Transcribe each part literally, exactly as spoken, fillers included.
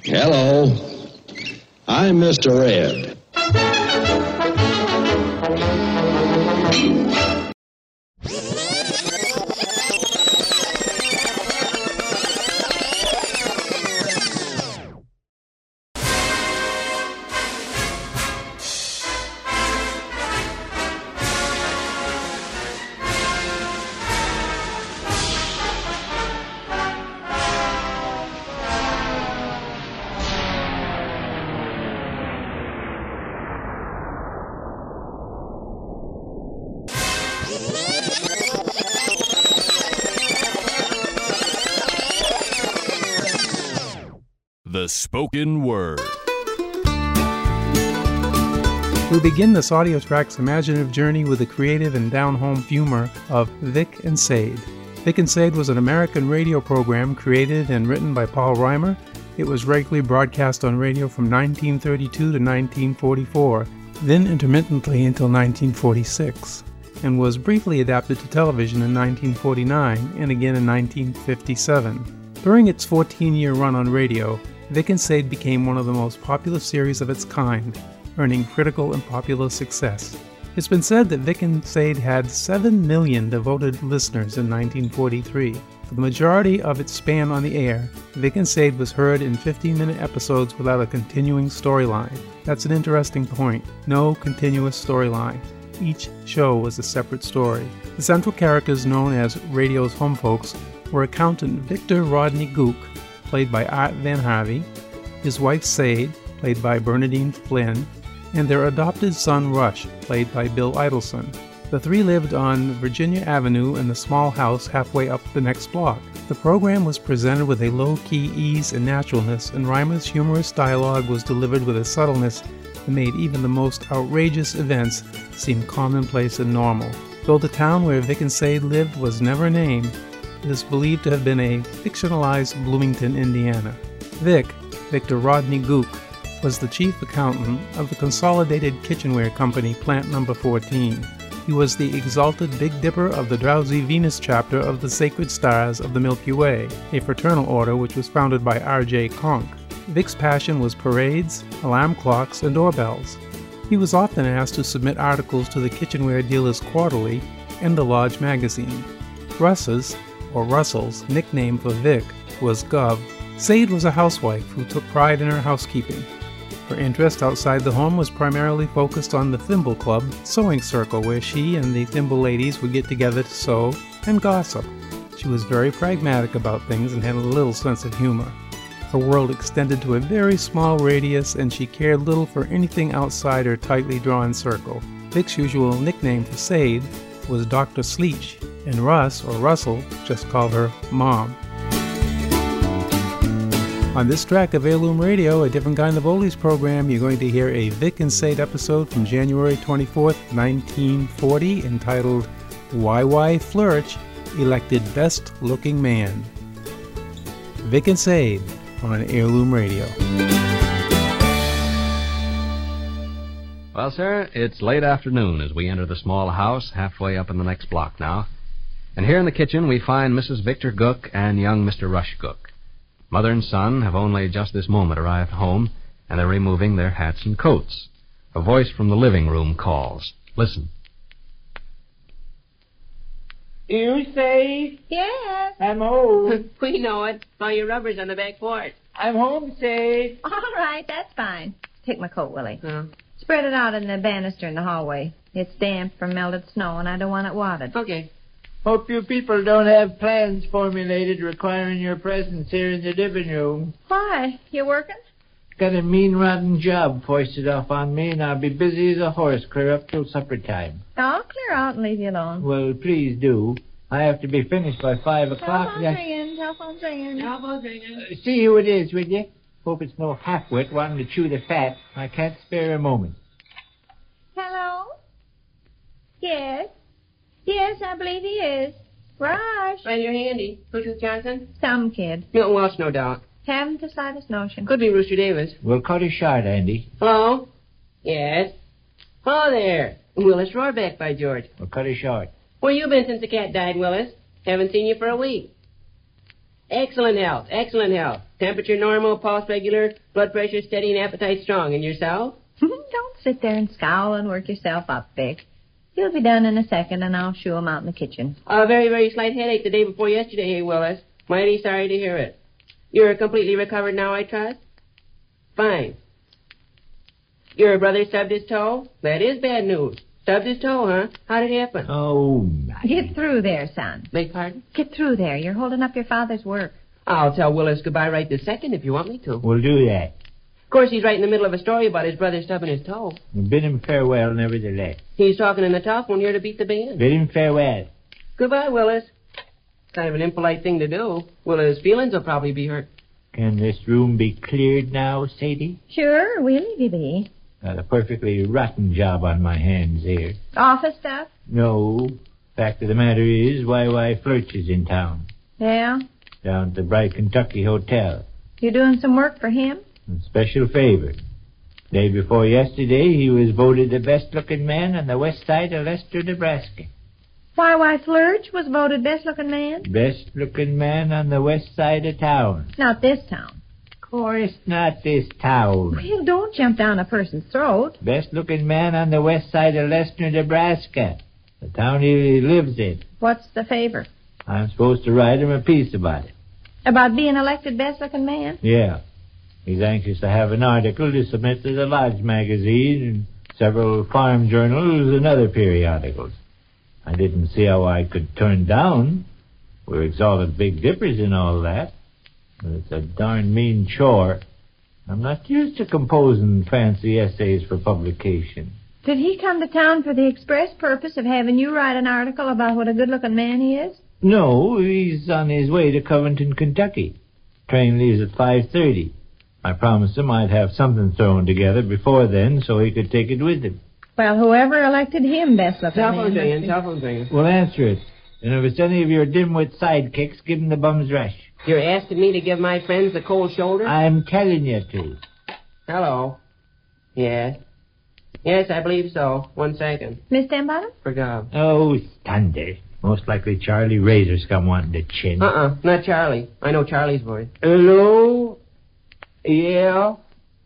Hello. I'm Mister Ed. The Spoken Word. We begin this audio track's imaginative journey with the creative and down-home humor of Vic and Sade. Vic and Sade was an American radio program created and written by Paul Reimer. It was regularly broadcast on radio from nineteen thirty-two to nineteen forty-four, then intermittently until nineteen forty-six, and was briefly adapted to television in nineteen forty-nine and again in nineteen fifty-seven. During its fourteen-year run on radio, Vic and Sade became one of the most popular series of its kind, earning critical and popular success. It's been said that Vic and Sade had seven million devoted listeners in nineteen forty-three. For the majority of its span on the air, Vic and Sade was heard in fifteen-minute episodes without a continuing storyline. That's an interesting point. No continuous storyline. Each show was a separate story. The central characters, known as radio's home folks, were accountant Victor Rodney Gook, played by Art Van Harvey, his wife Sade, played by Bernadine Flynn, and their adopted son Rush, played by Bill Idelson. The three lived on Virginia Avenue in a small house halfway up the next block. The program was presented with a low-key ease and naturalness, and Reimer's humorous dialogue was delivered with a subtleness that made even the most outrageous events seem commonplace and normal. Though the town where Vic and Sade lived was never named, it is believed to have been a fictionalized Bloomington, Indiana. Vic, Victor Rodney Gook, was the chief accountant of the Consolidated Kitchenware Company, Plant Number fourteen. He was the exalted Big Dipper of the Drowsy Venus chapter of the Sacred Stars of the Milky Way, a fraternal order which was founded by R J Conk. Vic's passion was parades, alarm clocks, and doorbells. He was often asked to submit articles to the Kitchenware Dealers Quarterly and the Lodge magazine. Russ's, or Russell's, nickname for Vic was Gov. Sade was a housewife who took pride in her housekeeping. Her interest outside the home was primarily focused on the Thimble Club sewing circle, where she and the Thimble ladies would get together to sew and gossip. She was very pragmatic about things and had a little sense of humor. Her world extended to a very small radius, and she cared little for anything outside her tightly drawn circle. Vic's usual nickname for Sade was Doctor Sleech, and Russ, or Russell, just called her Mom. On this track of Heirloom Radio, a different kind of oldies program, you're going to hear a Vic and Sade episode from January twenty-fourth, nineteen forty, entitled Y Y Flurch Elected Best Looking Man. Vic and Sade on Heirloom Radio. Well, sir, it's late afternoon as we enter the small house halfway up in the next block now. And here in the kitchen we find Missus Victor Gook and young Mister Rush Gook. Mother and son have only just this moment arrived home, and they're removing their hats and coats. A voice from the living room calls. Listen. You say? Yes. I'm home. We know it. Saw your rubbers on the back porch. I'm home, say. All right, that's fine. Take my coat, Willie. Huh? Spread it out in the banister in the hallway. It's damp from melted snow, and I don't want it watered. Okay. Hope you people don't have plans formulated requiring your presence here in the living room. Why? You working? Got a mean, rotten job foisted off on me, and I'll be busy as a horse clear up till supper time. I'll clear out and leave you alone. Well, please do. I have to be finished by five o'clock. Telephone's ringing. Telephone's ringing. Telephone's ringing. Uh, see who it is, will you? Hope it's no half-wit wanting to chew the fat. I can't spare a moment. Hello? Yes? Yes, I believe he is. Rush. Right here handy. Who's Johnson? Some kid. Milton Welch, no doubt. Haven't the slightest notion. Could be Rooster Davis. We'll cut it short, Andy. Hello? Yes? Hello there. Willis Rohrbeck, by George. We'll cut it short. Where you been since the cat died, Willis? Haven't seen you for a week. Excellent health, excellent health. Temperature normal, pulse regular, blood pressure steady, and appetite strong. And yourself? Don't sit there and scowl and work yourself up, Vic. You'll be done in a second, and I'll shoo 'em out in the kitchen. A very, very slight headache the day before yesterday, Willis. Mighty sorry to hear it. You're completely recovered now, I trust? Fine. Your brother stubbed his toe? That is bad news. Stubbed his toe, huh? How did it happen? Oh, nice. Get through there, son. Beg pardon? Get through there. You're holding up your father's work. I'll tell Willis goodbye right this second if you want me to. We'll do that. Of course, he's right in the middle of a story about his brother stubbing his toe. Bid him farewell, nevertheless. He's talking in the telephone here to beat the band. Bid him farewell. Goodbye, Willis. Kind of an impolite thing to do. Willis' feelings will probably be hurt. Can this room be cleared now, Sadie? Sure, we'll leave you be. Got a perfectly rotten job on my hands here. Office stuff? No. Fact of the matter is, Y Y Flirch is in town. Yeah? Down at the Bright Kentucky Hotel. You doing some work for him? A special favor. Day before yesterday, he was voted the best-looking man on the west side of Lester, Nebraska. Y Y Flirch was voted best-looking man? Best-looking man on the west side of town. Not this town. Of course not this town. Well, don't jump down a person's throat. Best-looking man on the west side of Lester, Nebraska. The town he lives in. What's the favor? I'm supposed to write him a piece about it. About being elected best-looking man? Yeah. He's anxious to have an article to submit to the Lodge magazine and several farm journals and other periodicals. I didn't see how I could turn down. We're exalted Big Dippers and all that. But it's a darn mean chore. I'm not used to composing fancy essays for publication. Did he come to town for the express purpose of having you write an article about what a good-looking man he is? No, he's on his way to Covington, Kentucky. Train leaves at five thirty. I promised him I'd have something thrown together before then so he could take it with him. Well, whoever elected him best-looking Telephone man... ringing, telephone ringing. Well, answer it. And if it's any of your dimwit sidekicks, give them the bum's rush. You're asking me to give my friends the cold shoulder? I'm telling you to. Hello. Yes. Yes, I believe so. One second. Miss Denbottom? Forgot. Oh, thunder. Most likely Charlie Razor's-Scum wanting to chin. Uh-uh, not Charlie. I know Charlie's voice. Hello? Yeah?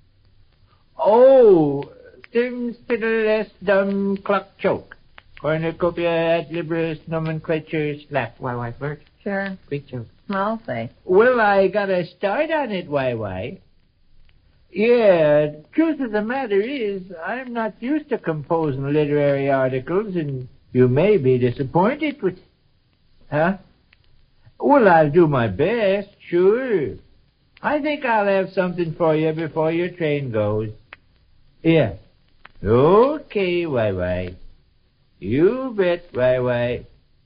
Oh, Stim Spittles Dum Cluck Choke. Cornucopia ad libris nomenclature slap. Y Y Flirch. Sure. Quick joke. I'll say. Well, I got a start on it, Y Y. Yeah, truth of the matter is, I'm not used to composing literary articles, and you may be disappointed with... Huh? Well, I'll do my best, sure. I think I'll have something for you before your train goes. Yeah. Okay, Y Y. You bet, Y Y.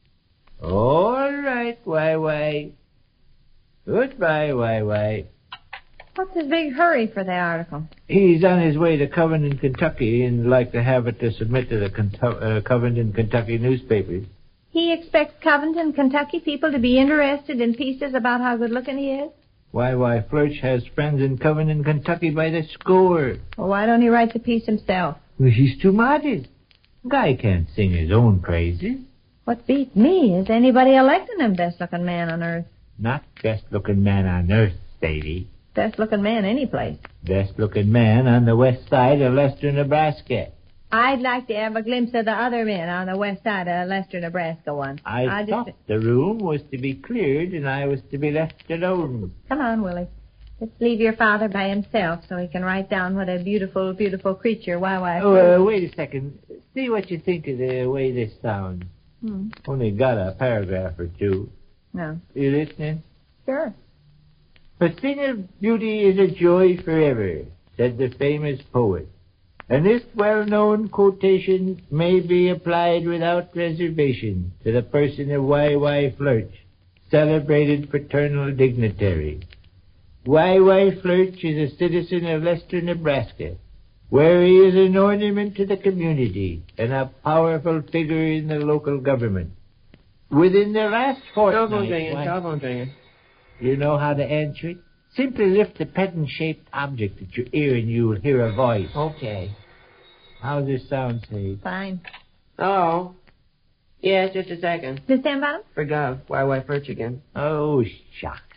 All right, Y Y. Goodbye, Y Y. What's his big hurry for the article? He's on his way to Covington, Kentucky, and would like to have it to submit to the Kentu- uh, Covington, Kentucky newspapers. He expects Covington, Kentucky people to be interested in pieces about how good-looking he is? Y Y Flirch has friends in Covington, Kentucky by the score. Well, why don't he write the piece himself? Well, he's too modest. Guy can't sing his own praises. What beats me is anybody electing him best-looking man on earth. Not best-looking man on earth, Sadie. Best-looking man any place. Best-looking man on the west side of Lester, Nebraska. I'd like to have a glimpse of the other men on the west side of Lester, Nebraska one. I I'll thought just... the room was to be cleared and I was to be left alone. Come on, Willie. Let's leave your father by himself so he can write down what a beautiful, beautiful creature Y Y... Oh, uh, wait a second. See what you think of the way this sounds. Hmm. Only got a paragraph or two. No. You listening? Sure. A thing of beauty is a joy forever, said the famous poet. And this well-known quotation may be applied without reservation to the person of Y Y Flirch, celebrated fraternal dignitary. Y Y Flirch is a citizen of Lester, Nebraska, where he is an ornament to the community and a powerful figure in the local government. Within the last Telephone fortnight... ringing, Why- telephone ringing. You know how to answer it? Simply lift the pendant-shaped object at your ear and you'll hear a voice. Okay. How's this sound, Sage? Fine. Hello. Yes, just a second. Miss Denbottom? Forgot. Y Y Flirch again. Oh, shucks.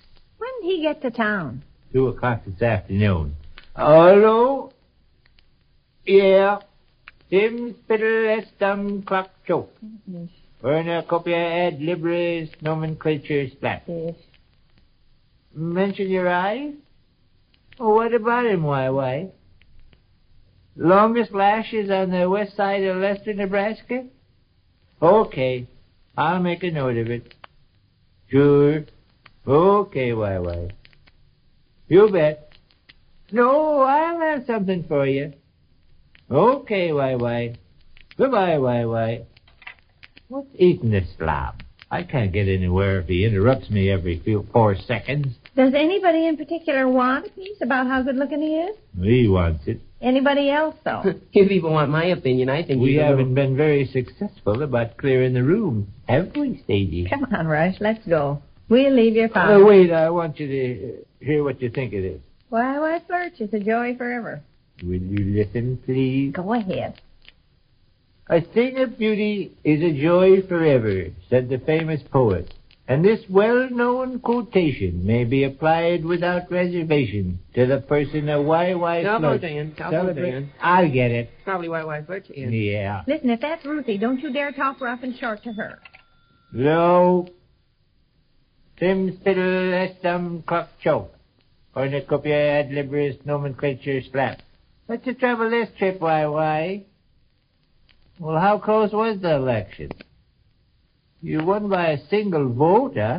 When did he get to town? Two o'clock this afternoon. Hello? Yeah. Sim spittle estum clock choke. Yes. Cornucopia ad libris nomenclature splat. Yes. Mention your eyes? Oh, what about him, why, why? Longest lashes on the west side of Lester, Nebraska? Okay. I'll make a note of it. Sure. Okay, why, why? You bet. No, I'll have something for you. Okay, why, why? Goodbye, why, why? What's eating this slob? I can't get anywhere if he interrupts me every few four seconds. Does anybody in particular want a piece about how good looking he is? He wants it. Anybody else, though? If people want my opinion, I think We he's a haven't little- been very successful about clearing the room, have we, Stagey? Come on, Rush, let's go. We'll leave your father. Oh, wait, I want you to uh, hear what you think of this. Why, why, Flirch, it's a joy forever. Will you listen, please? Go ahead. A thing of beauty is a joy forever, said the famous poet. And this well-known quotation may be applied without reservation to the person of Y Y Telephone Flirt. Dan, telephone Celebrate- Dan. I'll get it. Probably why why Flirt is. Yeah. Listen, if that's Ruthie, don't you dare talk rough and short to her. No. Sim spittle estum clock choke. Cornucopia ad libris nomenclature slap. What's the trouble this trip, Y Y? Well, how close was the election? You won by a single vote, huh?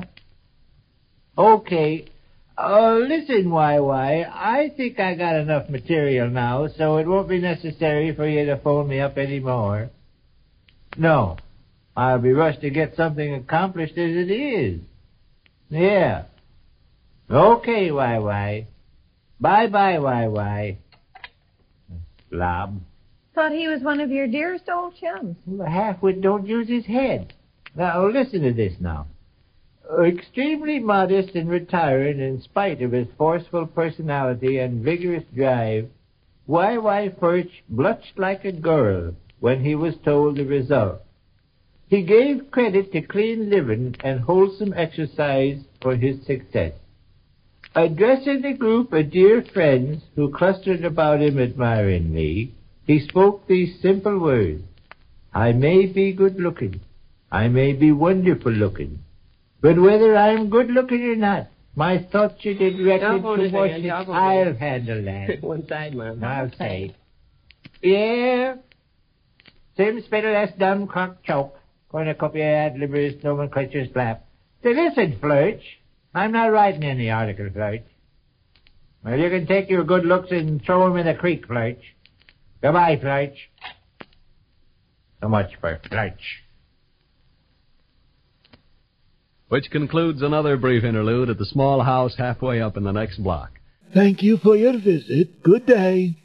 Okay. Uh, listen, Y Y, I think I got enough material now, so it won't be necessary for you to phone me up anymore. No. I'll be rushed to get something accomplished as it is. Yeah. Okay, Y Y. Bye-bye, Y Y. Slob. Thought he was one of your dearest old chums. The half-wit don't use his head. Now, listen to this now. Extremely modest and retiring in spite of his forceful personality and vigorous drive, Y Y Furch blushed like a girl when he was told the result. He gave credit to clean living and wholesome exercise for his success. Addressing the group of dear friends who clustered about him admiringly, he spoke these simple words. I may be good-looking. I may be wonderful-looking. But whether I'm good-looking or not, my thoughts are directed Telephone is towards again, it. telephone I'll is. handle that. One side, Mom. I'll say. Yeah? Sim spittle S dumb crock choke. Cornucopia ad libris nomenclature slap. Say, listen, Flirch. I'm not writing any article, Flirch. Well, you can take your good looks and throw 'em in the creek, Flirch. Goodbye, Flirch. So much for Flirch. Which concludes another brief interlude at the small house halfway up in the next block. Thank you for your visit. Good day.